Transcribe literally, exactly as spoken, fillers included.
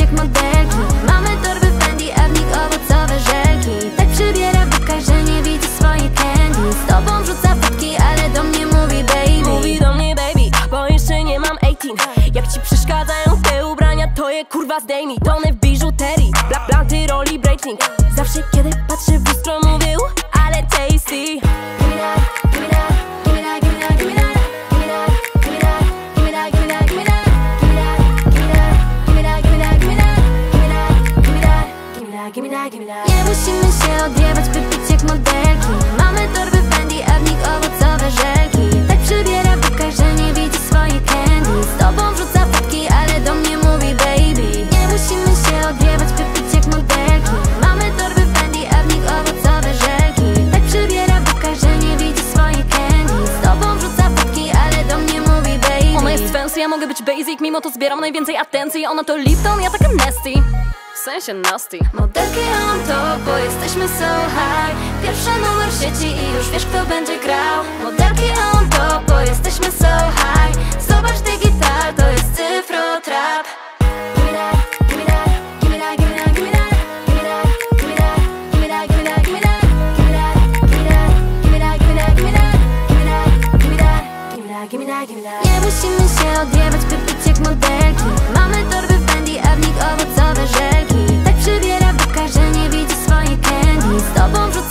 jak modelki. Mamy torby Fendi, a w nich owocowe żelki. Tak przybiera buka, że nie widzi swoje candy. Z tobą wrzuca fotki, ale do mnie mówi baby. Mówi do mnie baby, bo jeszcze nie mam osiemnaście. Jak ci przeszkadzają te ubrania, to je kurwa zdejmij. Tony w biżuterii, bla planty, roli, breaking. Zawsze kiedy patrzę w lustro mówię u, ale tasty. Nie musimy się odjebać, by być jak modelki. Mamy torby Fendi, a w nich owocowe żelki. Tak przybiera buka, że nie widzi swoje candy. Z tobą wrzuca fotki, ale do mnie mówi baby. Nie musimy się odjebać, by być jak modelki. Mamy torby Fendi, a w nich owocowe żelki. Tak przybiera buka, że nie widzi swoje candy. Z tobą wrzuca fotki, ale do mnie mówi baby. Ona jest fancy, ja mogę być basic, mimo to zbieram najwięcej atencji. Ona to Lipton, ja taka nasty. W sensie nasty. Modelki on top, bo jesteśmy so high. Pierwszy numer w sieci i już wiesz, kto będzie grał. Modelki on top, bo jesteśmy so high. Zobacz digital, to jest cyfro trap. Nie musimy się odjebać, by być jak modelki. Mamy torby Fendi, a w nich owocowe żelki. Tak przybiera buka, że nie widzi swoje candy. Z tobą wrzuca